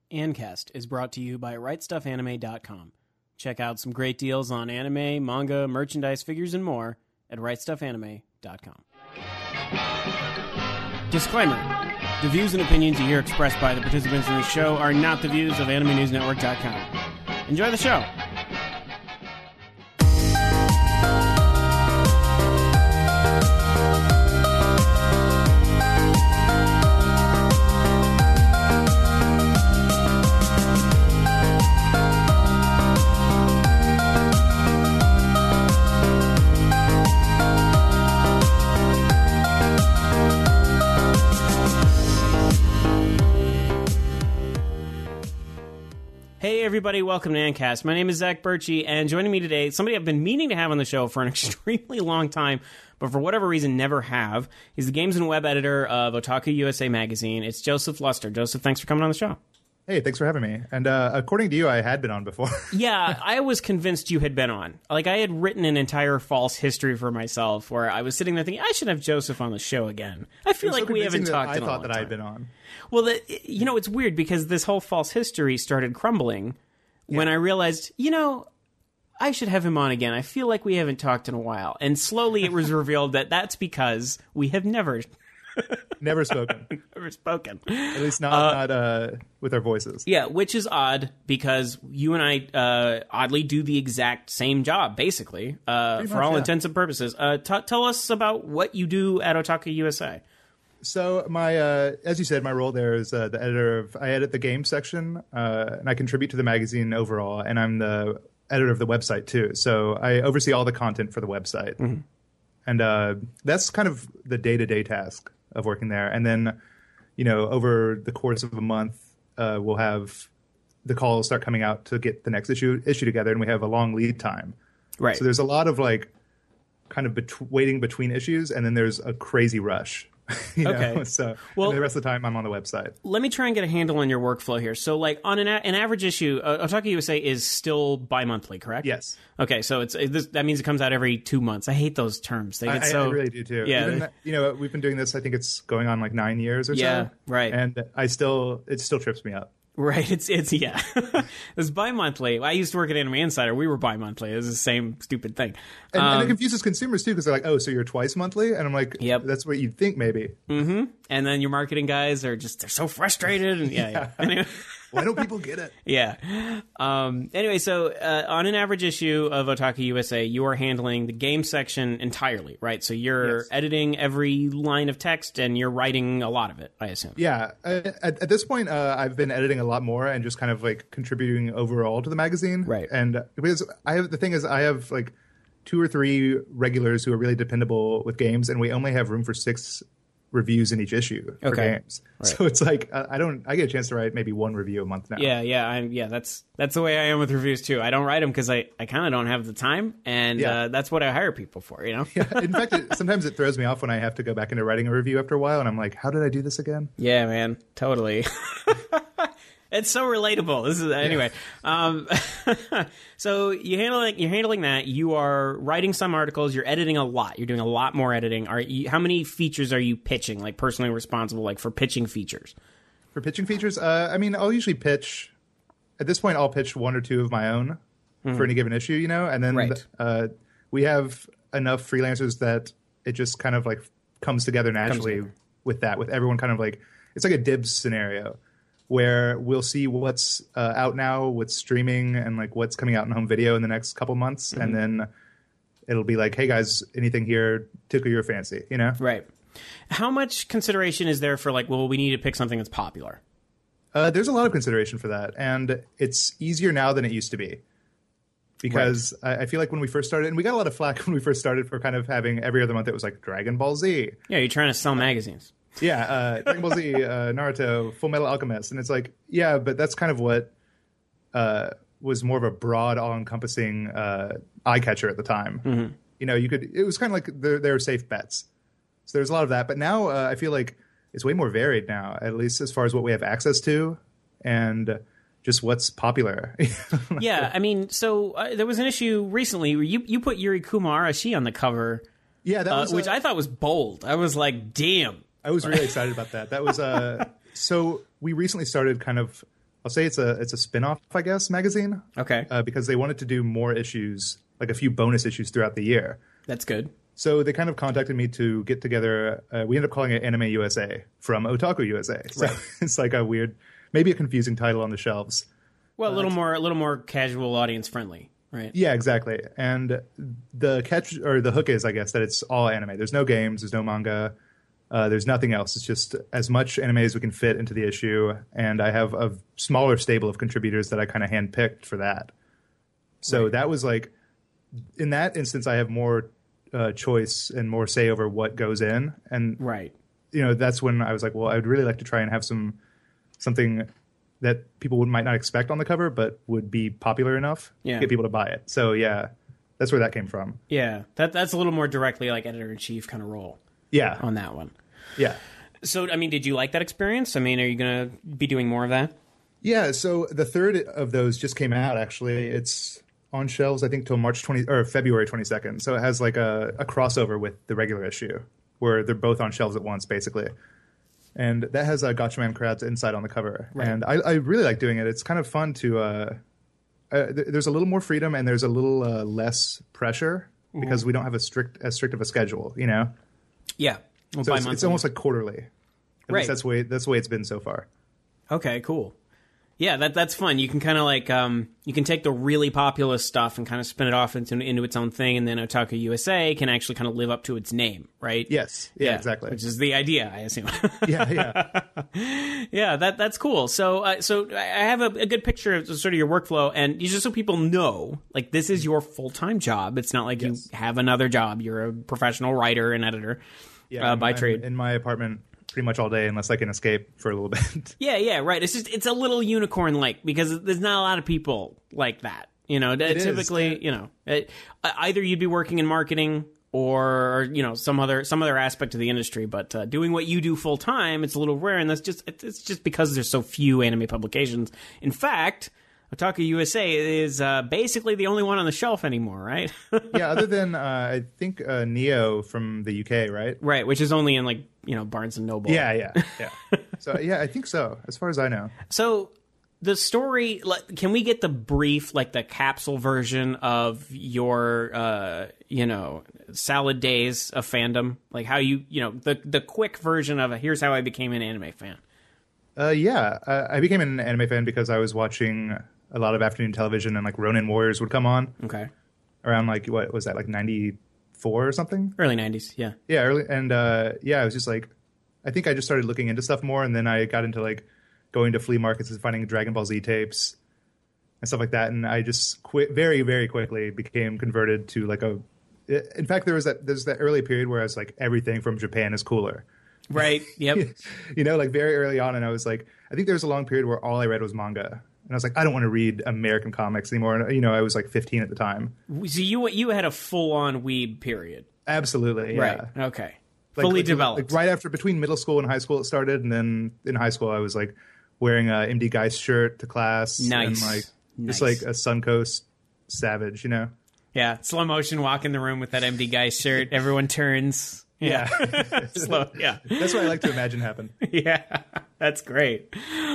Ancast is brought to you by RightStuffAnime.com. Check out some great deals on anime, manga, merchandise, figures, and more at RightStuffAnime.com. Disclaimer. The views and opinions you hear expressed by the participants in this show are not the views of AnimeNewsNetwork.com. Enjoy the show. Hey everybody, welcome to Ancast. My name is Zach Birchie, and joining me today, somebody I've been meaning to have on the show for an extremely long time, but for whatever reason never have. He's the games and web editor of Otaku USA magazine. It's Joseph Luster. Joseph, thanks for coming on the show. Hey, thanks for having me. And according to you, I had been on before. Yeah, I was convinced you had been on. Like, I had written an entire false history for myself where I was sitting there thinking, I should have Joseph on the show again. I feel like we haven't talked in a long time. I thought that I had been on. Well, it's weird because this whole false history started crumbling when I realized, I should have him on again. I feel like we haven't talked in a while. And slowly it was revealed that that's because we have never spoken. Never spoken. At least not with our voices. Yeah, which is odd because you and I oddly do the exact same job, basically, for all intents and purposes. Tell us about what you do at Otaku USA. So my, as you said, my role there is the editor of. I edit the game section, and I contribute to the magazine overall, and I'm the editor of the website too. So I oversee all the content for the website, and that's kind of the day-to-day task of working there. And then, over the course of a month, we'll have the calls start coming out to get the next issue together, and we have a long lead time. Right. So there's a lot of kind of waiting between issues, and then there's a crazy rush. Okay. So and the rest of the time I'm on the website. Let me try and get a handle on your workflow here. So, on an average issue, Otaku USA is still bi-monthly, correct? Yes. Okay, so that means it comes out every 2 months. I hate those terms. They get I really do too. Yeah. Even, we've been doing this. I think it's going on 9 years or so. Yeah. Right. And it still trips me up. Right, it's it's bi-monthly. I used to work at Anime Insider. We were bi-monthly. It was the same stupid thing. And it confuses consumers, too, because they're like, oh, so you're twice monthly? And I'm like, yep, that's what you'd think, maybe. Mm-hmm. And then your marketing guys are they're so frustrated. And yeah. Anyway. Why don't people get it? Yeah. Anyway, so on an average issue of Otaku USA, you are handling the game section entirely, right? So you're editing every line of text and you're writing a lot of it, I assume. Yeah. At this point, I've been editing a lot more and just kind of contributing overall to the magazine. Right. And because I have 2 or 3 regulars who are really dependable with games, and we only have room for 6 reviews in each issue for games. Right. So it's I get a chance to write maybe 1 review a month now. Yeah. That's the way I am with reviews too. I don't write them because I kind of don't have the time, and that's what I hire people for, Yeah. In fact, sometimes it throws me off when I have to go back into writing a review after a while, and I'm like, how did I do this again? Yeah, man, totally. It's so relatable. This is anyway. So you're handling that. You are writing some articles. You're editing a lot. You're doing a lot more editing. How many features are you pitching? Personally responsible, for pitching features. For pitching features, I'll usually pitch. At this point, I'll pitch 1 or 2 of my own for any given issue, and then we have enough freelancers that it just kind of comes together naturally with everyone kind of it's like a dibs scenario, where we'll see what's out now, what's streaming, and what's coming out in home video in the next couple months, and then it'll be hey guys, anything here tickle your fancy, Right. How much consideration is there for we need to pick something that's popular? There's a lot of consideration for that, and it's easier now than it used to be. Because I feel like when we first started, and we got a lot of flack when we first started for kind of having every other month it was Dragon Ball Z. Yeah, you're trying to sell magazines. Yeah, Dragon Ball Z, Naruto, Full Metal Alchemist, and it's but that's kind of what was more of a broad, all-encompassing eye catcher at the time. Mm-hmm. It was kind of they were safe bets. So there's a lot of that, but now I feel like it's way more varied now, at least as far as what we have access to, and just what's popular. Yeah, so there was an issue recently where you put Yuri Kuma Arashi on the cover. Yeah, that was which I thought was bold. I was like, damn. I was really excited about that. That was so we recently started kind of I'll say it's a spin-off, I guess, magazine. Okay. Because they wanted to do more issues, like a few bonus issues throughout the year. That's good. So they kind of contacted me to get together. We ended up calling it Anime USA from Otaku USA. So right. It's like a weird, maybe a confusing title on the shelves. Well, a little more casual, audience friendly, right? Yeah, exactly. And the catch or the hook is, I guess, that it's all anime. There's no games. There's no manga. There's nothing else. It's just as much anime as we can fit into the issue. And I have a smaller stable of contributors that I kind of handpicked for that. So that was like, in that instance, I have more choice and more say over what goes in. And, that's when I was like, well, I would really like to try and have something that people might not expect on the cover, but would be popular enough to get people to buy it. So, yeah, that's where that came from. Yeah, that's a little more directly like editor-in-chief kind of role. Yeah. On that one. Yeah. So, I mean, did you like that experience? I mean, are you going to be doing more of that? Yeah, so the third of those just came out, actually. It's on shelves, I think, till February 22nd. So it has like a crossover with the regular issue, where they're both on shelves at once, basically. And that has Gatchaman Crowd's Inside on the cover. Right. And I really like doing it. It's kind of fun to... there's a little more freedom and there's a little less pressure because we don't have as strict of a schedule, you know? Yeah. Well, so it's almost like quarterly. At least that's the way it's been so far. Okay, cool. Yeah, that's fun. You can kind of like you can take the really popular stuff and kind of spin it off into its own thing, and then Otaku USA can actually kind of live up to its name, right? Yes. Yeah, exactly. Which is the idea, I assume. Yeah. Yeah, that's cool. So I have a good picture of sort of your workflow, and just so people know, like this is your full-time job. It's not like you have another job. You're a professional writer and editor by trade. In my apartment pretty much all day unless I can escape for a little bit. Yeah, right. It's a little unicorn-like because there's not a lot of people like that. You know, typically, either you'd be working in marketing or some other aspect of the industry, but doing what you do full time, it's a little rare, and it's just because there's so few anime publications. In fact, Otaku USA is basically the only one on the shelf anymore, right? Yeah, other than I think Neo from the UK, right? Right, which is only in like Barnes and Noble. Yeah. So yeah, I think so, as far as I know. So the story, can we get the brief, like the capsule version of your salad days of fandom, like how the quick version of here's how I became an anime fan. I became an anime fan because I was watching a lot of afternoon television, and like Ronin Warriors would come on. Okay. Around like, what was that, like 94 or something? Early 90s, yeah. Yeah, early. And I was just like, I think I just started looking into stuff more, and then I got into like going to flea markets and finding Dragon Ball Z tapes and stuff like that. And I just very, very quickly became converted to like in fact, there's that early period where I was like, everything from Japan is cooler. Right. Yep. Like very early on. And I was like, I think there was a long period where all I read was manga. And I was like, I don't want to read American comics anymore. And, I was like 15 at the time. So you had a full-on weeb period. Absolutely, yeah. Right, okay. Fully developed. Like right after, between middle school and high school it started. And then in high school I was like wearing a MD Geist shirt to class. Nice. And like just like a Suncoast savage, Yeah, slow motion walk in the room with that MD Geist shirt. Everyone turns. Yeah. Slow, yeah. That's what I like to imagine happen. Yeah, that's great.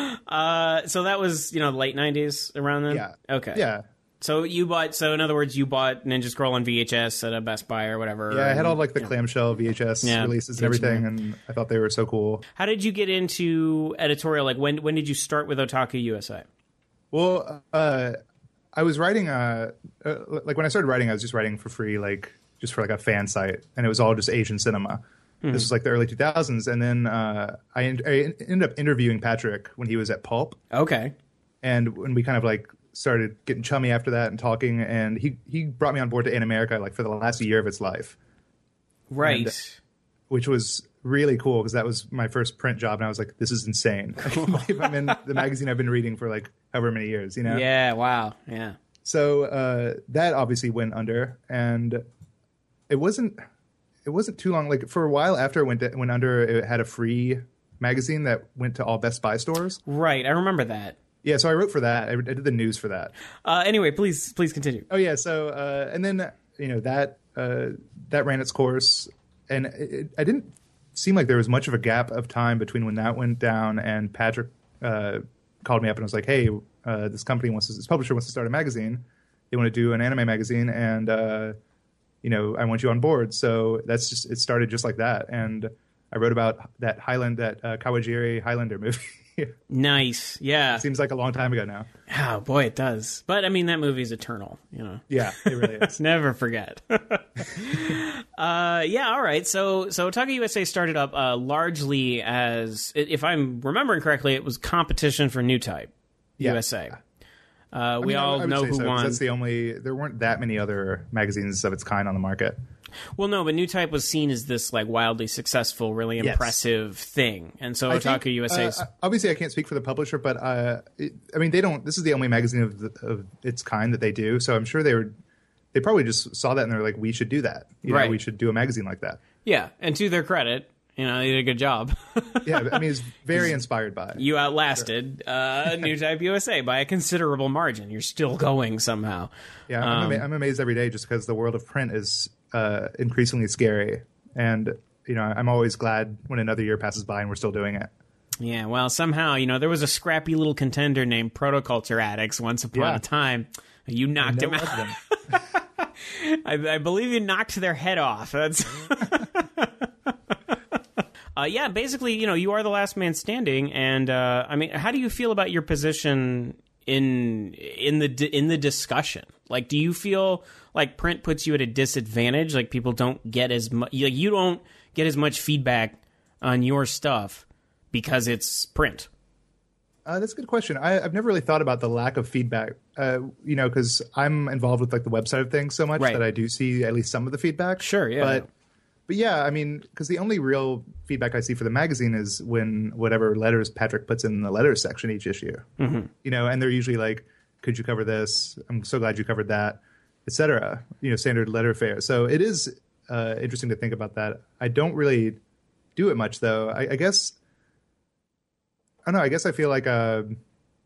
So that was, late 90s around then? Yeah. Okay. Yeah. So in other words, you bought Ninja Scroll on VHS at a Best Buy or whatever. Yeah, I had all like the clamshell VHS releases and everything, and I thought they were so cool. How did you get into editorial? Like when did you start with Otaku USA? Well, I was writing, like when I started writing, I was just writing for free, like just for like a fan site, and it was all just Asian cinema. This was like the early 2000s, and then I ended up interviewing Patrick when he was at Pulp. Okay. And when we kind of like started getting chummy after that and talking, and he brought me on board to Animerica like for the last year of its life. Right. And, which was really cool because that was my first print job, and I was like, this is insane. I can't believe I'm in the magazine I've been reading for like however many years, Yeah, wow, yeah. So that obviously went under, and it wasn't too long. Like for a while after it went under, it had a free magazine that went to all Best Buy stores. Right, I remember that. Yeah, so I wrote for that. I did the news for that. Anyway, please continue. Oh yeah, so and then that ran its course, and I didn't seem like there was much of a gap of time between when that went down and Patrick called me up and was like, hey, this publisher wants to start a magazine. They want to do an anime magazine, and I want you on board. So it started just like that. And I wrote about that Kawajiri Highlander movie. Nice. Yeah. It seems like a long time ago now. Oh, boy, it does. But, I mean, that movie's eternal, Yeah, it really is. Never forget. Yeah, all right. So Otaku USA started up largely as, if I'm remembering correctly, it was competition for New Type USA. We all know who won. That's there weren't that many other magazines of its kind on the market. Well, no, but New Type was seen as this like wildly successful, really impressive thing, and so Otaku USA. Obviously, I can't speak for the publisher, but they don't. This is the only magazine of its kind that they do, so I'm sure they probably just saw that and they're like, we should do that. We should do a magazine like that. Yeah, and to their credit, they did a good job. Yeah, I mean, it's very inspired by it. You outlasted New Type USA by a considerable margin. You're still going somehow. Yeah, I'm amazed every day just because the world of print is increasingly scary. And, I'm always glad when another year passes by and we're still doing it. Yeah, well, somehow, there was a scrappy little contender named Protoculture Addicts once upon a time. You knocked him out. I believe you knocked their head off. That's... yeah, basically, you are the last man standing, and how do you feel about your position in the discussion? Like, do you feel like print puts you at a disadvantage? Like, people don't get as much, you don't get as much feedback on your stuff because it's print. That's a good question. I've never really thought about the lack of feedback, because I'm involved with like the website of things so much that I do see at least some of the feedback. Sure, yeah. But yeah, I mean, because the only real feedback I see for the magazine is when whatever letters Patrick puts in the letters section each issue. Mm-hmm. And they're usually like, could you cover this? I'm so glad you covered that, etc. Standard letter fare. So it is interesting to think about that. I don't really do it much, though. I guess, I don't know, I guess I feel like it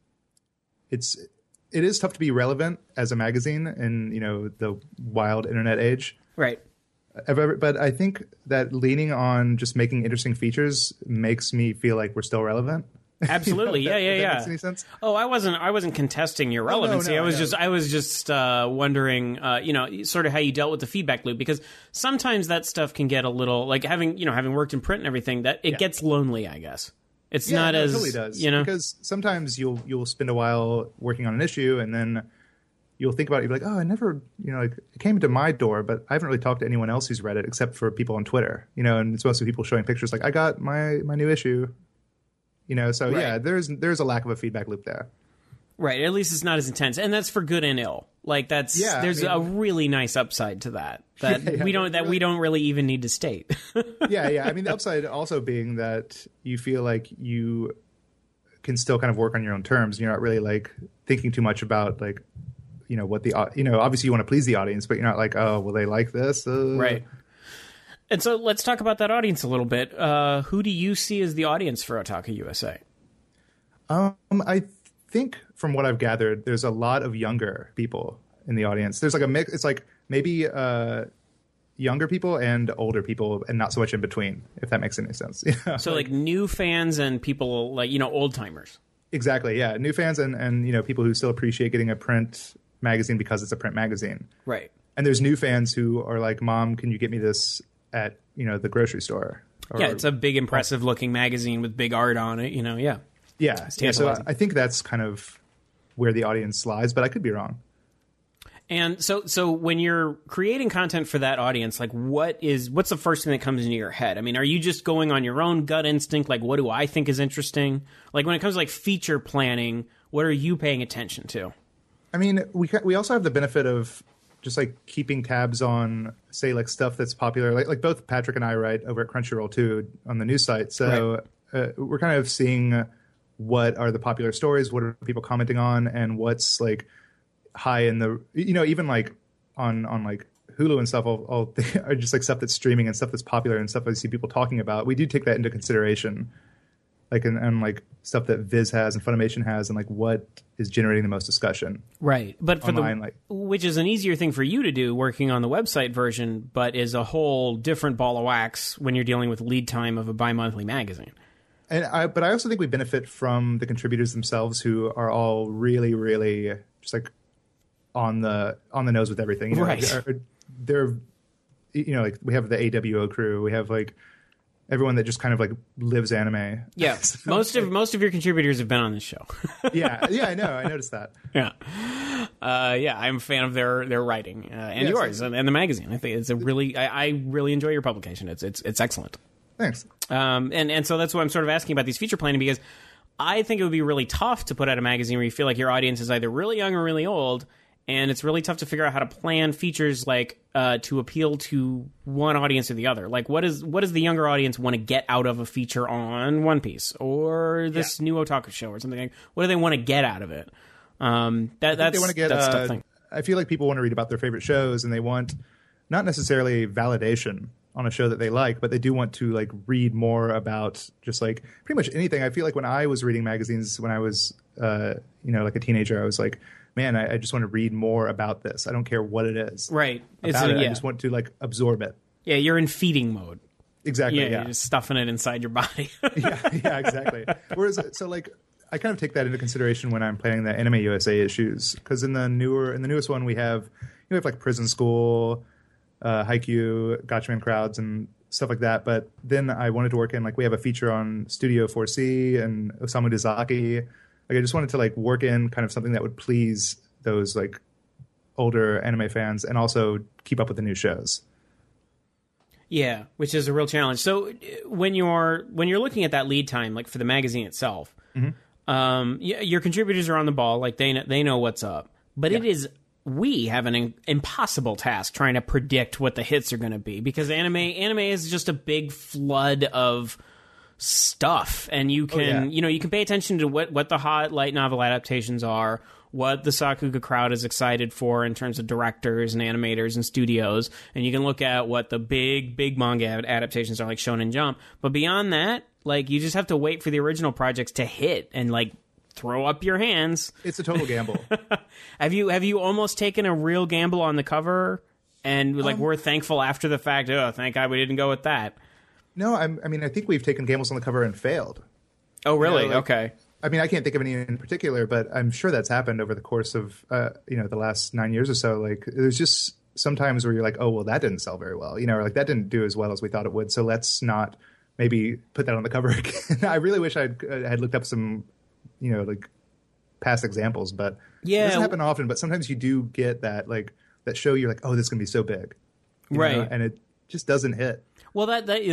is tough to be relevant as a magazine in, the wild internet age. Right. But I think that leaning on just making interesting features makes me feel like we're still relevant. Absolutely, That makes any sense? Oh, I wasn't contesting your relevancy. I was just wondering, sort of how you dealt with the feedback loop, because sometimes that stuff can get a little like having worked in print and everything, that it gets lonely. I guess it's not as it totally does, because sometimes you'll spend a while working on an issue and then you'll think about it, you'll be like, oh, I never, it came to my door, but I haven't really talked to anyone else who's read it except for people on Twitter, and it's mostly people showing pictures like, I got my new issue, so right. Yeah, there's a lack of a feedback loop there. Right, at least it's not as intense, and that's for good and ill. Like there's a really nice upside to that we don't really even need to state. Yeah. I mean, the upside also being that you feel like you can still kind of work on your own terms. You're not really like thinking too much about like, what obviously you want to please the audience, but you're not like, oh, will they like this? Right. And so let's talk about that audience a little bit. Who do you see as the audience for Otaku USA? I think from what I've gathered, there's a lot of younger people in the audience. There's like a mix. It's like maybe younger people and older people and not so much in between, if that makes any sense. So like new fans and people like, old timers. Exactly. Yeah. New fans and people who still appreciate getting a print magazine because it's a print magazine. Right. And there's new fans who are like, Mom, can you get me this at, the grocery store? Yeah, it's a big, impressive looking magazine with big art on it, yeah. Yeah. So I think that's kind of where the audience lies, but I could be wrong. And so when you're creating content for that audience, like what's the first thing that comes into your head? I mean, are you just going on your own gut instinct? Like, what do I think is interesting? Like when it comes to like feature planning, what are you paying attention to? I mean, we also have the benefit of just like keeping tabs on, say, like stuff that's popular. Like both Patrick and I write over at Crunchyroll too on the news site. So we're kind of seeing what are the popular stories, what are people commenting on, and what's like high in the, even like on like Hulu and stuff, I'll are just like stuff that's streaming and stuff that's popular and stuff I see people talking about. We do take that into consideration, like and like stuff that Viz has and Funimation has, and like what is generating the most discussion. Right, but for online, which is an easier thing for you to do working on the website version, but is a whole different ball of wax when you're dealing with lead time of a bi-monthly magazine. But I also think we benefit from the contributors themselves, who are all really, really just like on the nose with everything. You know? Right. They're, you know, like we have the AWO crew. We have like everyone that just kind of like lives anime. Yeah. So, most of your contributors have been on this show. yeah, I know. I noticed that. Yeah. I'm a fan of their writing and yours and the magazine. I think it's a really I really enjoy your publication. It's excellent. Thanks. And so that's why I'm sort of asking about these feature planning, because I think it would be really tough to put out a magazine where you feel like your audience is either really young or really old, and it's really tough to figure out how to plan features like to appeal to one audience or the other. Like, what does the younger audience want to get out of a feature on One Piece or this new otaku show or something? Like, what do they want to get out of it? That's they want to get. That's tough thing. I feel like people want to read about their favorite shows, and they want not necessarily validation on a show that they like, but they do want to like read more about just like pretty much anything. I feel like when I was reading magazines when I was like a teenager, I was like, man, I just want to read more about this. I don't care what it is. Right. I just want to like absorb it. Yeah, you're in feeding mode. Exactly. Yeah. You're just stuffing it inside your body. yeah, exactly. Whereas, so like, I kind of take that into consideration when I'm planning the Anime USA issues, because in the newest one we have like Prison School, Haikyuu, Gatchaman Crowds, and stuff like that. But then I wanted to work in, like, we have a feature on Studio 4C and Osamu Dezaki. Like, I just wanted to like work in kind of something that would please those like older anime fans and also keep up with the new shows. Yeah, which is a real challenge. So when you're looking at that lead time, like for the magazine itself, your contributors are on the ball, like they know what's up. But we have an impossible task trying to predict what the hits are going to be, because anime is just a big flood of stuff, and you can you can pay attention to what the hot light novel adaptations are, what the Sakuga crowd is excited for in terms of directors and animators and studios, and you can look at what the big manga adaptations are, like Shonen Jump. But beyond that, like, you just have to wait for the original projects to hit and like throw up your hands. It's a total gamble. Have you almost taken a real gamble on the cover and like we're thankful after the fact? Oh, thank God we didn't go with that. No, I mean, I think we've taken gambles on the cover and failed. Oh, really? You know, like, okay. I mean, I can't think of any in particular, but I'm sure that's happened over the course of the last 9 years or so. Like, there's just sometimes where you're like, oh, well, that didn't sell very well, or like that didn't do as well as we thought it would. So let's not maybe put that on the cover again. I really wish I had looked up some, like past examples, but it doesn't happen often. But sometimes you do get that, like, that show you're like, oh, this is gonna be so big, right? And it just doesn't hit. Well,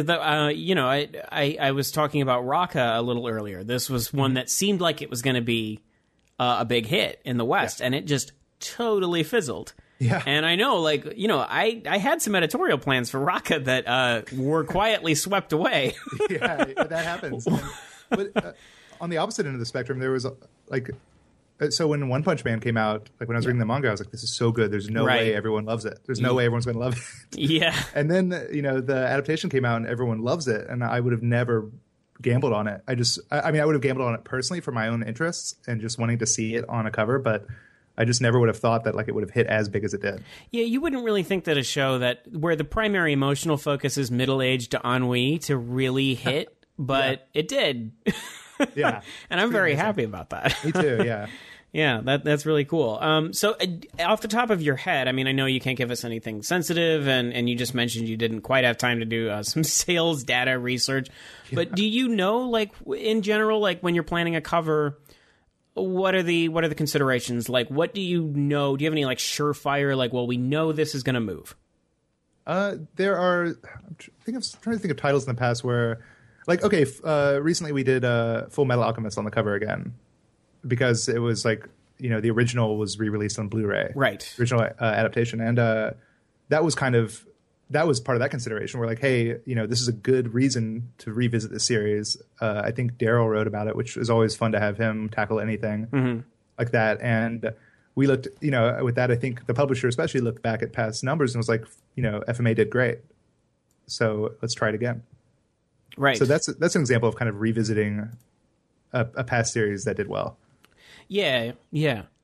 I was talking about Raka a little earlier. This was one that seemed like it was going to be a big hit in the West, and it just totally fizzled. Yeah. And I know, like, I had some editorial plans for Raka that were quietly swept away. Yeah, that happens. But on the opposite end of the spectrum, there was so when One Punch Man came out, like when I was reading the manga, I was like, this is so good. There's no way everyone loves it. There's no way everyone's going to love it. Yeah. And then, the adaptation came out and everyone loves it. And I would have never gambled on it. I would have gambled on it personally for my own interests and just wanting to see it on a cover. But I just never would have thought that like it would have hit as big as it did. Yeah, you wouldn't really think that a show where the primary emotional focus is middle-aged ennui to really hit, but it did. Yeah. And I'm very happy about that. Me too, yeah. Yeah, that's really cool. So off the top of your head, I mean, I know you can't give us anything sensitive, and you just mentioned you didn't quite have time to do some sales data research. Yeah. But do you know, like, in general, like when you're planning a cover, what are the considerations? Like, what do you know? Do you have any like surefire, like, well, we know this is going to move? There are. I'm trying to think of titles in the past where, like, okay, recently we did Full Metal Alchemist on the cover again, because it was like, the original was re-released on Blu-ray, right? Original adaptation, and that was part of that consideration. We're like, hey, this is a good reason to revisit the series. I think Daryl wrote about it, which is always fun to have him tackle anything like that. And we looked, with that, I think the publisher especially looked back at past numbers and was like, FMA did great, so let's try it again. Right. So that's an example of kind of revisiting a past series that did well. Yeah.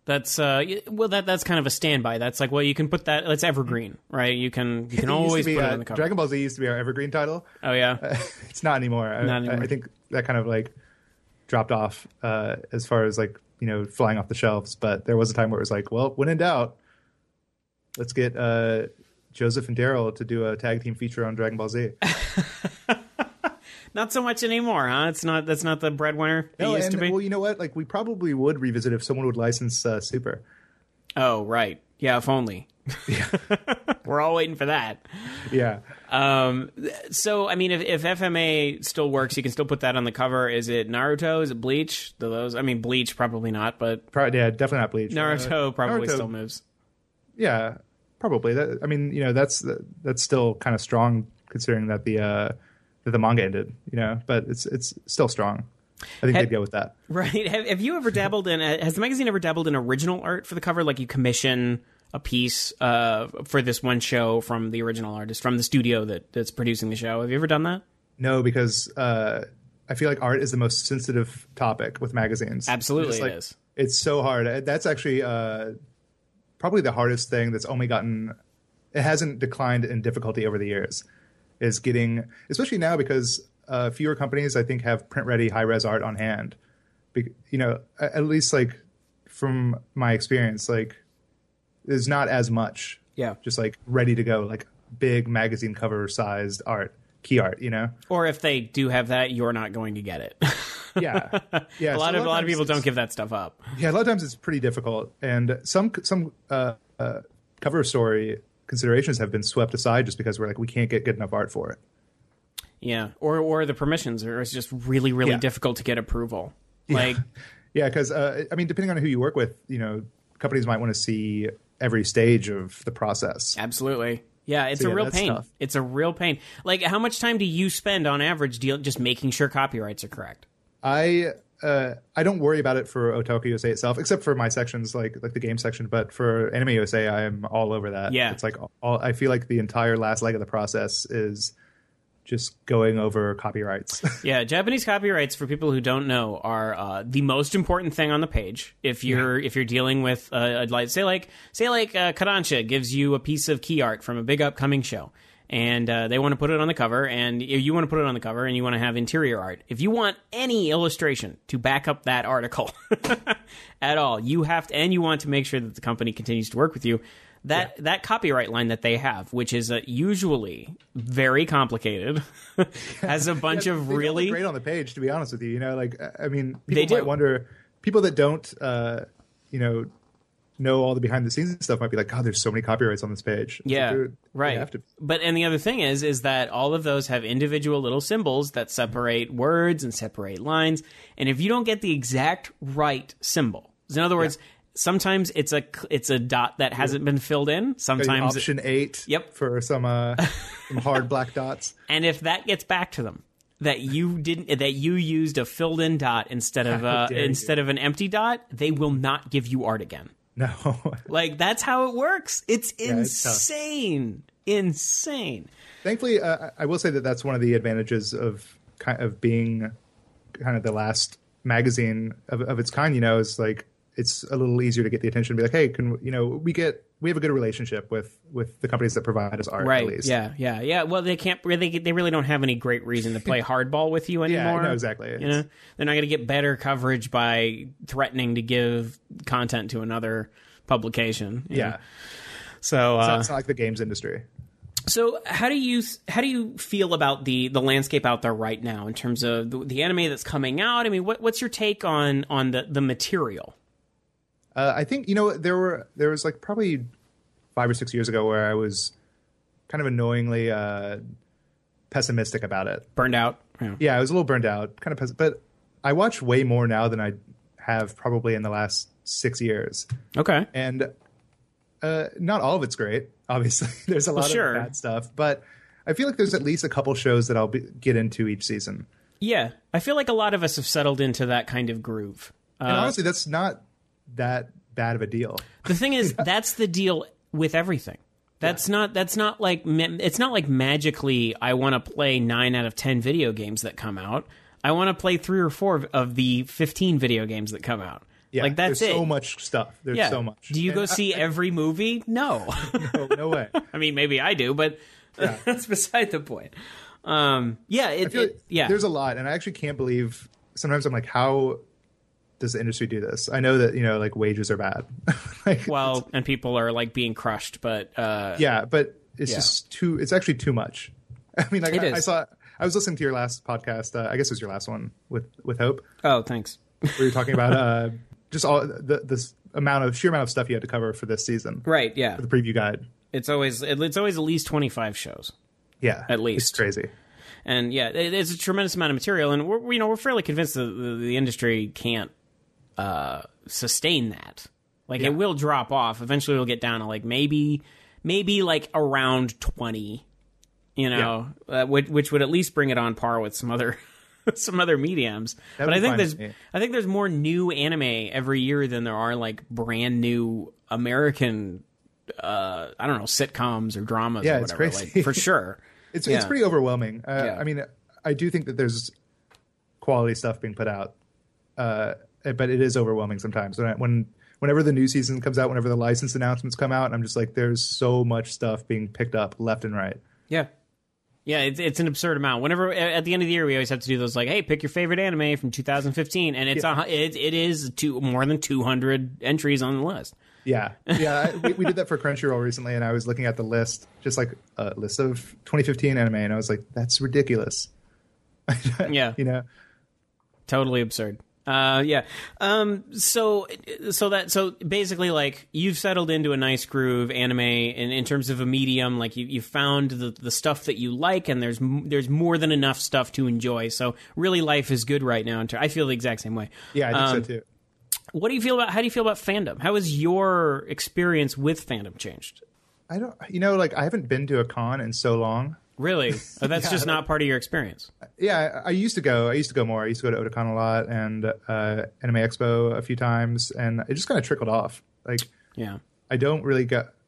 That's that's kind of a standby. That's like, well, you can put that. That's evergreen, right? You can always put it on the cover. Dragon Ball Z used to be our evergreen title. Oh yeah, it's not anymore. Not anymore. I think that kind of like dropped off as far as like flying off the shelves. But there was a time where it was like, well, when in doubt, let's get Joseph and Daryl to do a tag team feature on Dragon Ball Z. Not so much anymore, huh? That's not the breadwinner it used to be. Well, you know what? Like, we probably would revisit if someone would license Super. Oh, right. Yeah, if only. Yeah. We're all waiting for that. Yeah. So, I mean, if FMA still works, you can still put that on the cover. Is it Naruto? Is it Bleach? Bleach probably not, but yeah, definitely not Bleach. Naruto probably still moves. Yeah, probably. That's still kind of strong considering that the manga ended, but it's still strong. I think they'd go with that. Right. Have you ever dabbled in, has the magazine ever dabbled in original art for the cover? Like you commission a piece for this one show from the original artist, from the studio that's producing the show. Have you ever done that? No, because I feel like art is the most sensitive topic with magazines. Absolutely, it is. It's so hard. That's actually probably the hardest thing that's only gotten, it hasn't declined in difficulty over the years. Is getting, especially now because fewer companies, I think, have print-ready high-res art on hand. At least like from my experience, like there's not as much. Yeah. Just like ready to go, like big magazine cover-sized art, key art. Or if they do have that, you're not going to get it. Yeah. A lot of people don't give that stuff up. Yeah, a lot of times it's pretty difficult, and some cover story considerations have been swept aside just because we're like, we can't get good enough art for it. Yeah, or the permissions, or it's just really, really difficult to get approval. Like, because depending on who you work with, companies might want to see every stage of the process. Absolutely. Yeah, it's a real pain. Tough. It's a real pain. Like, how much time do you spend on average just making sure copyrights are correct? I don't worry about it for Otaku USA itself, except for my sections, like the game section. But for Anime USA, I am all over that. Yeah, it's like I feel like the entire last leg of the process is just going over copyrights. Yeah, Japanese copyrights, for people who don't know, are the most important thing on the page. If you're dealing with say like Kodansha gives you a piece of key art from a big upcoming show. And they want to put it on the cover, and you want to put it on the cover, and you want to have interior art. If you want any illustration to back up that article at all, you have to, and you want to make sure that the company continues to work with you. That copyright line that they have, which is usually very complicated, has a bunch of they really look great on the page. To be honest with you, people they might wonder. People that don't, know all the behind the scenes stuff might be like, God, there's so many copyrights on this page. Right. Have to. But and the other thing is that all of those have individual little symbols that separate words and separate lines. And if you don't get the exact right symbol, in other words, sometimes it's a dot that hasn't been filled in. Sometimes option 8. Yep. For some hard black dots. And if that gets back to them, that you used a filled in dot instead of an empty dot, they will not give you art again. No. Like, that's how it works. It's insane. Insane. Thankfully, I will say that that's one of the advantages of being kind of the last magazine of its kind, is like, it's a little easier to get the attention and be like, hey, we have a good relationship with the companies that provide us art, right. At least. Yeah. Well, they really don't have any great reason to play hardball with you anymore. Yeah, no, exactly. They're not going to get better coverage by threatening to give content to another publication. Yeah. So it's not like the games industry. So how do you feel about the landscape out there right now in terms of the anime that's coming out? I mean, what's your take on the material? I think there was like probably 5 or 6 years ago where I was kind of annoyingly pessimistic about it. Burned out. Yeah, I was a little burned out, kind of. But I watch way more now than I have probably in the last 6 years. Okay. And not all of it's great. Obviously, there's a lot of bad stuff, but I feel like there's at least a couple shows that I'll get into each season. Yeah, I feel like a lot of us have settled into that kind of groove. And honestly, that's not that bad of a deal. The thing is, that's the deal with everything. It's not like magically I want to play 9 out of 10 video games that come out. I want to play 3 or 4 of the 15 video games that come out. Yeah, like that's there's so much stuff. There's so much. Do you go see every movie? No. no way. I mean, maybe I do, but that's beside the point. There's a lot, and I actually can't believe. Sometimes I'm like, how does the industry do this? I know that like wages are bad. And people are like being crushed, but but it's just too. It's actually too much. I mean, like I was listening to your last podcast. I guess it was your last one with Hope. Oh, thanks. Where you're talking about just all this sheer amount of stuff you had to cover for this season. Right. Yeah. For the preview guide. It's always at least 25 shows. Yeah. At least. It's crazy. And it's a tremendous amount of material, and we're fairly convinced that the industry can't sustain that. It will drop off. Eventually, it'll get down to like maybe like around 20. Which would at least bring it on par with some other mediums. But I think there's more new anime every year than there are like brand new American sitcoms or dramas or whatever. It's crazy. For sure. It's pretty overwhelming. I mean, I do think that there's quality stuff being put out, but it is overwhelming sometimes. Whenever the new season comes out, whenever the license announcements come out, I'm just like, there's so much stuff being picked up left and right. Yeah. Yeah, it's an absurd amount. Whenever at the end of the year, we always have to do those like, hey, pick your favorite anime from 2015, and it is more than 200 entries on the list. Yeah. We did that for Crunchyroll recently, and I was looking at the list, just like a list of 2015 anime, and I was like, that's ridiculous. Yeah. Totally absurd. So basically, like, you've settled into a nice groove anime in terms of a medium. Like you found the stuff that you like, and there's more than enough stuff to enjoy. So really, life is good right now. I feel the exact same way. Yeah, I think so too. How do you feel about fandom? How has your experience with fandom changed? I don't, I haven't been to a con in so long. Really? Oh, that's just not part of your experience. Yeah, I used to go more. I used to go to Otakon a lot and Anime Expo a few times, and it just kind of trickled off. I don't really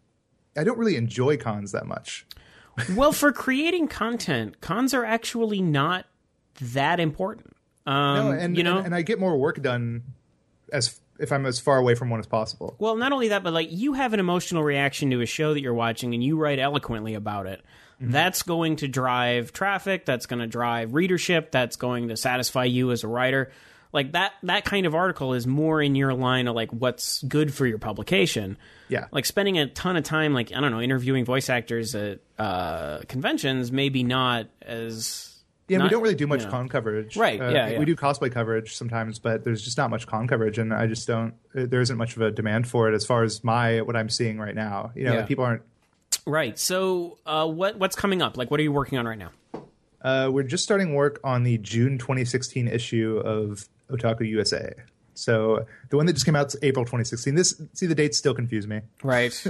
enjoy cons that much. Well, for creating content, cons are actually not that important. And I get more work done if I'm as far away from one as possible. Well, not only that, but like you have an emotional reaction to a show that you're watching, and you write eloquently about it. Mm-hmm. That's going to drive traffic. That's going to drive readership. That's going to satisfy you as a writer. Like that kind of article is more in your line of like what's good for your publication. Yeah. Like spending a ton of time, like, I don't know, interviewing voice actors at conventions, maybe not as... Yeah, we don't really do much con coverage. Right, We do cosplay coverage sometimes, but there's just not much con coverage, and I just don't... There isn't much of a demand for it as far as what I'm seeing right now. Like people aren't... Right. So what's coming up? Like, what are you working on right now? We're just starting work on the June 2016 issue of Otaku USA. So the one that just came out is April 2016. The dates still confuse me. Right.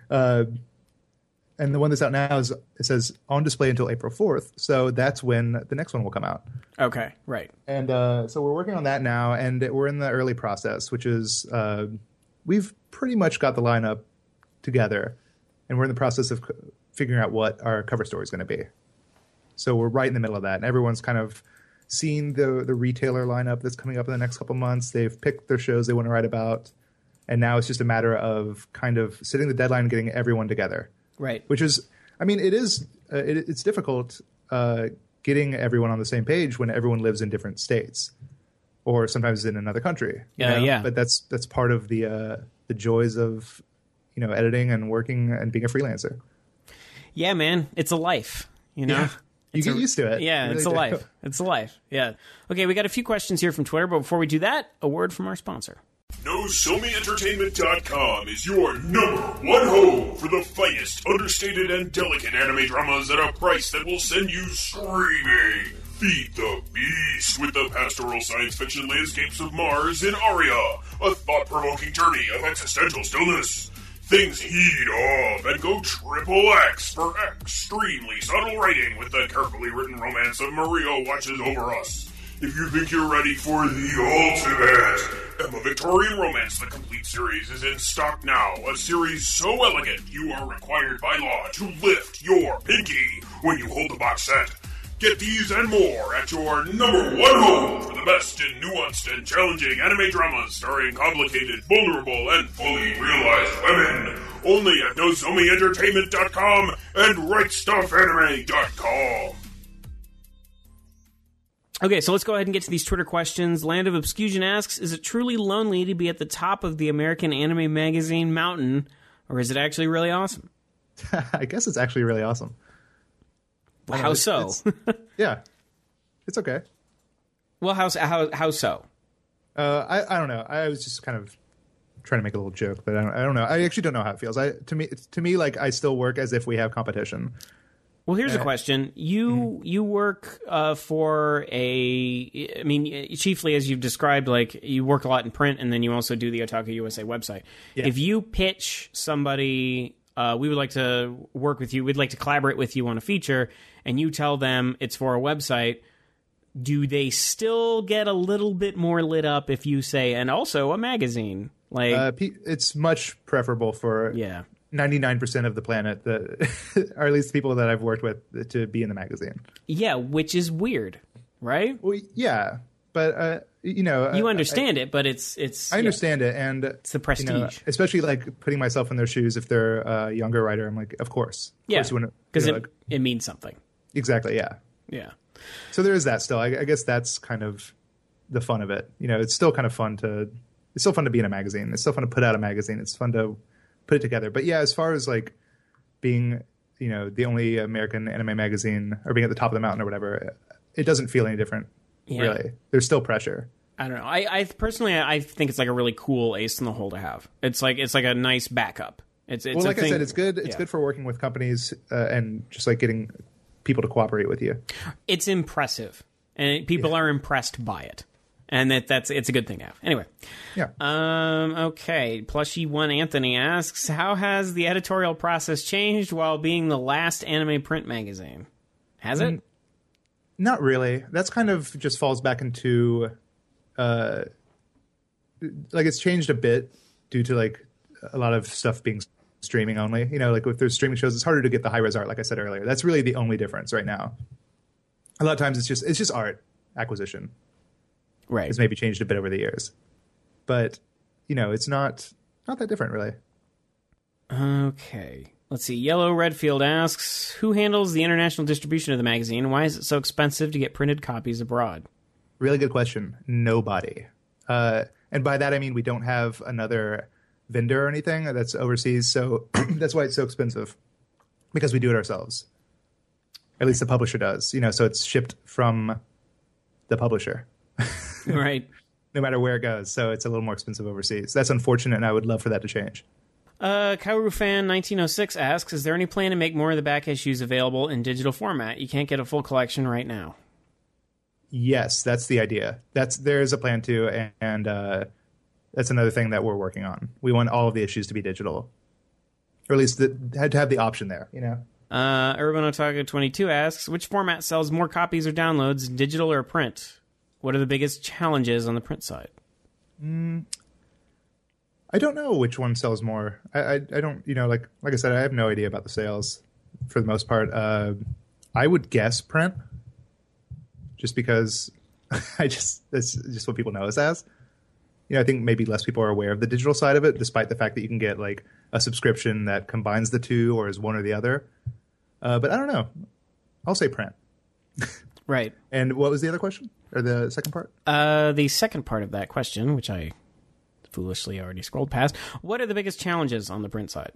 And the one that's out now it says on display until April 4th. So that's when the next one will come out. Okay, right. And so we're working on that now, and we're in the early process, which is we've pretty much got the lineup together, and we're in the process of figuring out what our cover story is going to be. So we're right in the middle of that, and everyone's kind of seen the retailer lineup that's coming up in the next couple months. They've picked their shows they want to write about, and now it's just a matter of kind of setting the deadline and getting everyone together. Right. Which is, I mean, it's difficult getting everyone on the same page when everyone lives in different states, or sometimes in another country. Yeah. But that's part of the joys of editing and working and being a freelancer. Yeah, man, it's a life. Yeah. You get used to it. Yeah, really it's a life. It's a life. Yeah. Okay, we got a few questions here from Twitter, but before we do that, a word from our sponsor. NoSomiEntertainment.com is your #1 home for the finest, understated, and delicate anime dramas at a price that will send you screaming. Feed the beast with the pastoral science fiction landscapes of Mars in Aria, a thought-provoking journey of existential stillness. Things heat up and go triple X for extremely subtle writing with the carefully written romance of Maria Watches Over Us. If you think you're ready for the ultimate Emma Victorian romance, the complete series is in stock now. A series so elegant you are required by law to lift your pinky when you hold the box set. Get these and more at your #1 home for the best in nuanced and challenging anime dramas starring complicated, vulnerable, and fully realized women. Only at NozomiEntertainment.com and RightStuffAnime.com. Okay, so let's go ahead and get to these Twitter questions. Land of Obscusion asks, is it truly lonely to be at the top of the American anime magazine mountain, or is it actually really awesome? I guess it's actually really awesome. How so? Yeah, it's okay. Well, how so? I don't know. I was just kind of trying to make a little joke, but I don't know. I actually don't know how it feels. To me, like I still work as if we have competition. Well, here's a question. You work for chiefly as you've described, like you work a lot in print, and then you also do the Otaku USA website. Yeah. If you pitch somebody, we would like to work with you, we'd like to collaborate with you on a feature, and you tell them it's for a website, do they still get a little bit more lit up if you say, and also a magazine? Like, it's much preferable for 99% of the planet, or at least people that I've worked with, to be in the magazine. Yeah, which is weird, right? Well, yeah, but you understand it, but it's. I understand it, and it's the prestige. Especially like putting myself in their shoes. If they're a younger writer, I'm like, of course, because it means something. Exactly. Yeah. Yeah. So there is that still. I guess that's kind of the fun of it. It's still kind of fun to. It's still fun to be in a magazine. It's still fun to put out a magazine. It's fun to put it together. But yeah, as far as like being, the only American anime magazine or being at the top of the mountain or whatever, it doesn't feel any different. Yeah. Really. There's still pressure. I don't know. I personally, I think it's like a really cool ace in the hole to have. It's like a nice backup. It's well, like I said, it's good. It's good for working with companies and just like getting people to cooperate with you. It's impressive, and people are impressed by it. And it's a good thing to have. Anyway. Yeah. Okay. Plushy1 Anthony asks, how has the editorial process changed while being the last anime print magazine? Has it? Not really. That's kind of just falls back into like it's changed a bit due to like a lot of stuff being streaming only. Like if there's streaming shows, it's harder to get the high-res art, like I said earlier. That's really the only difference right now. A lot of times it's just art acquisition. Right. It's maybe changed a bit over the years. But, it's not that different, really. Okay. Let's see. Yellow Redfield asks, who handles the international distribution of the magazine, and why is it so expensive to get printed copies abroad? Really good question. Nobody. And by that, I mean we don't have another vendor or anything that's overseas, so that's why it's so expensive. Because we do it ourselves. At least the publisher does. So it's shipped from the publisher. Right. No matter where it goes. So it's a little more expensive overseas. That's unfortunate, and I would love for that to change. Kaoru Fan 1906 asks, is there any plan to make more of the back issues available in digital format? You can't get a full collection right now. Yes, that's the idea. There is a plan to, and that's another thing that we're working on. We want all of the issues to be digital. Or at least had to have the option there, Urban Otaku 22 asks, which format sells more copies or downloads, digital or print? What are the biggest challenges on the print side? I don't know which one sells more. I don't, like I said, I have no idea about the sales for the most part. I would guess print, just because that's just what people know us as. I think maybe less people are aware of the digital side of it, despite the fact that you can get like a subscription that combines the two or is one or the other. But I don't know. I'll say print. Right. And what was the other question? Or the second part? The second part of that question, which I foolishly already scrolled past. What are the biggest challenges on the print side?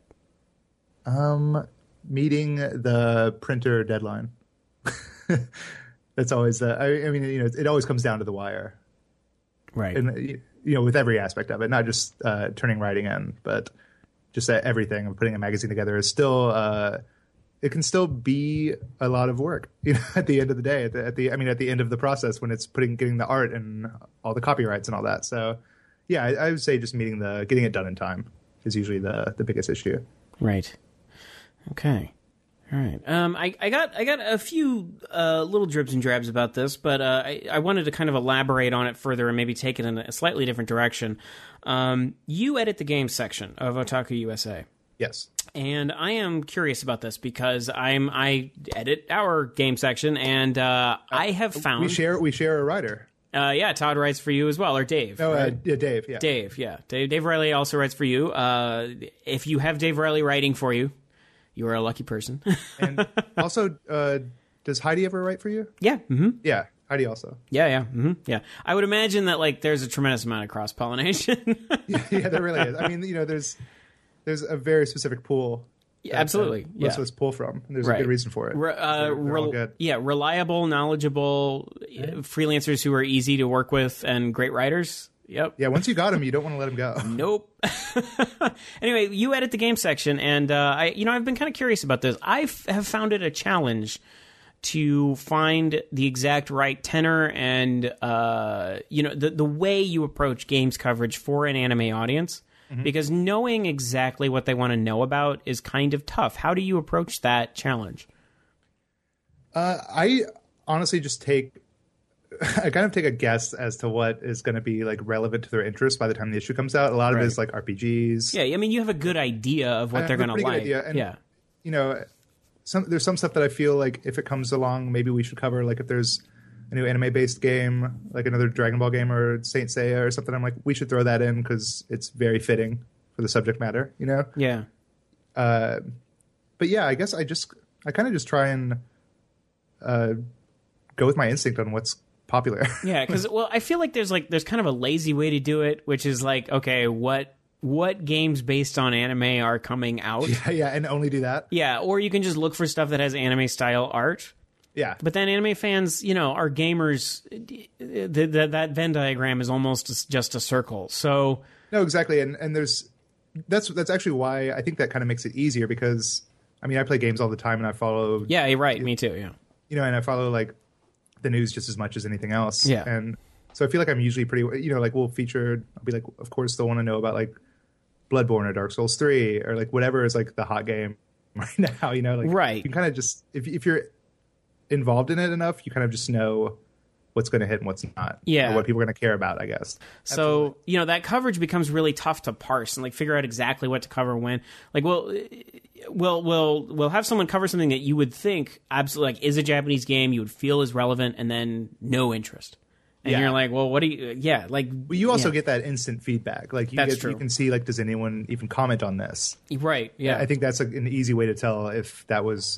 Meeting the printer deadline. That's always, it always comes down to the wire. Right. And, with every aspect of it, not just turning writing in, but just everything of putting a magazine together is still... it can still be a lot of work, at the end of the day, at the end of the process when it's getting the art and all the copyrights and all that. So, yeah, I would say just getting it done in time is usually the biggest issue. Right. Okay. All right. I got a few little dribs and drabs about this, but I wanted to kind of elaborate on it further and maybe take it in a slightly different direction. You edit the games section of Otaku USA. Yes. And I am curious about this because I edit our game section, and I have found we share a writer. Yeah, Todd writes for you as well, or Dave. No, right? yeah, Dave. Yeah, Dave. Yeah, Dave Riley also writes for you. If you have Dave Riley writing for you, you are a lucky person. And also, does Heidi ever write for you? Yeah. Mm-hmm. Yeah, Heidi also. Yeah. Mm-hmm. Yeah. I would imagine that like there's a tremendous amount of cross pollination. Yeah, there really is. I mean, there's a very specific pool. Yeah, absolutely. Most of us pull from. And there's a good reason for it. They're all good. Yeah, reliable, knowledgeable freelancers who are easy to work with and great writers. Yep. Yeah, once you got them, you don't want to let them go. Nope. Anyway, you edit the game section, and I've been kind of curious about this. I have found it a challenge to find the exact right tenor and the way you approach games coverage for an anime audience. Because knowing exactly what they want to know about is kind of tough. How do you approach that challenge? I honestly just I kind of take a guess as to what is going to be like relevant to their interests by the time the issue comes out. A lot of it is like RPGs. Yeah, I mean, you have a good idea of what they're going to like. And, there's some stuff that I feel like if it comes along, maybe we should cover. Like if there's a new anime-based game, like another Dragon Ball game or Saint Seiya or something, I'm like, we should throw that in because it's very fitting for the subject matter, Yeah. But yeah, I guess I kind of just try and go with my instinct on what's popular. Yeah, because I feel like there's kind of a lazy way to do it, which is like, okay, what games based on anime are coming out? Yeah, and only do that. Yeah, or you can just look for stuff that has anime style art. Yeah. But then anime fans, are gamers. That Venn diagram is almost just a circle. So no, exactly. And that's actually why I think that kind of makes it easier because, I mean, I play games all the time and I follow. Yeah, you're right. Me too. Yeah. And I follow like the news just as much as anything else. Yeah. And so I feel like I'm usually pretty, like we'll feature, I'll be like, of course they'll want to know about like Bloodborne or Dark Souls 3 or like whatever is like the hot game right now, like right. You can kind of just, if you're involved in it enough, you kind of just know what's going to hit and what's not. Yeah. Or what people are going to care about, I guess. So, that coverage becomes really tough to parse and like figure out exactly what to cover when. Like, we'll have someone cover something that you would think absolutely like is a Japanese game, you would feel is relevant, and then no interest. And you're like, well, what do you? Yeah, like. But you also get that instant feedback. Like that's true. You can see like, does anyone even comment on this? Right. Yeah. I think that's an easy way to tell if that was.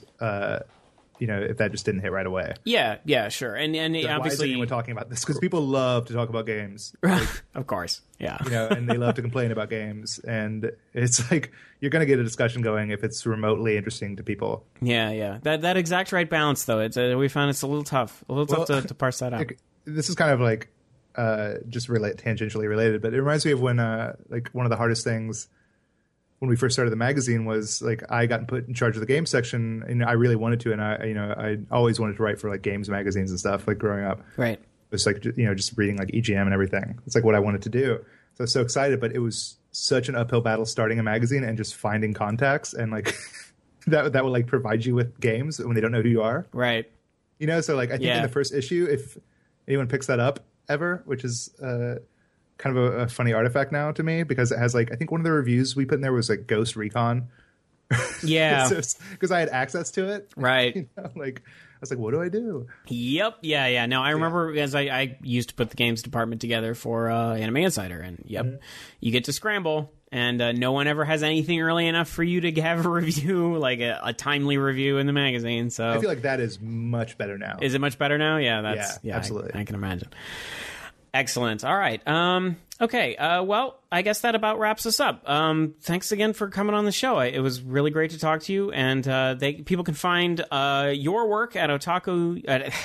If that just didn't hit right away. Yeah, sure. And so obviously... Why is anyone talking about this? Because people love to talk about games. Like, of course, yeah. And they love to complain about games. And it's like, you're going to get a discussion going if it's remotely interesting to people. Yeah. That exact right balance, though, we found it's a little tough. To parse that out. This is kind of like just tangentially related, but it reminds me of when like one of the hardest things when we first started the magazine was like I got put in charge of the game section and I really wanted to, and I always wanted to write for like games magazines and stuff like growing up. Right. It was like just reading like EGM and everything. It's like what I wanted to do. So I was so excited, but it was such an uphill battle starting a magazine and just finding contacts and like that would like provide you with games when they don't know who you are. Right. So like I think in the first issue, if anyone picks that up ever, which is kind of a funny artifact now to me because it has like I think one of the reviews we put in there was like Ghost Recon. Yeah, because I had access to it. Right. Like I was like, what do I do? Yep. Yeah. No, I remember as I used to put the games department together for Anime Insider, and you get to scramble, and no one ever has anything early enough for you to have a review, like a timely review in the magazine. So I feel like that is much better now. Is it much better now? Yeah. Absolutely. I can imagine. Excellent. All right. Okay. Well, I guess that about wraps us up. Thanks again for coming on the show. It was really great to talk to you. And people can find your work at Otaku.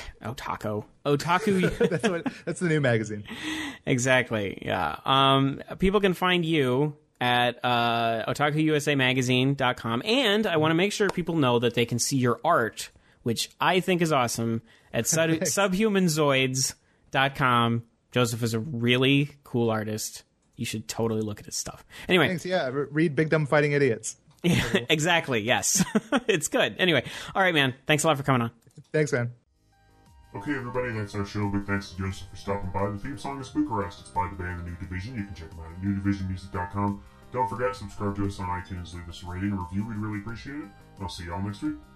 That's the new magazine. Exactly. Yeah. People can find you at otakuusamagazine.com. And I want to make sure people know that they can see your art, which I think is awesome, at subhumanzoids.com. Joseph is a really cool artist. You should totally look at his stuff. Anyway. Thanks, yeah. Read Big Dumb Fighting Idiots. Yeah, exactly, yes. It's good. Anyway, all right, man. Thanks a lot for coming on. Thanks, man. Okay, everybody, that's our show. Big thanks to Joseph for stopping by. The theme song is Spookarest. It's by the band The New Division. You can check them out at newdivisionmusic.com. Don't forget, subscribe to us on iTunes, leave us a rating and review. We'd really appreciate it. I'll see y'all next week.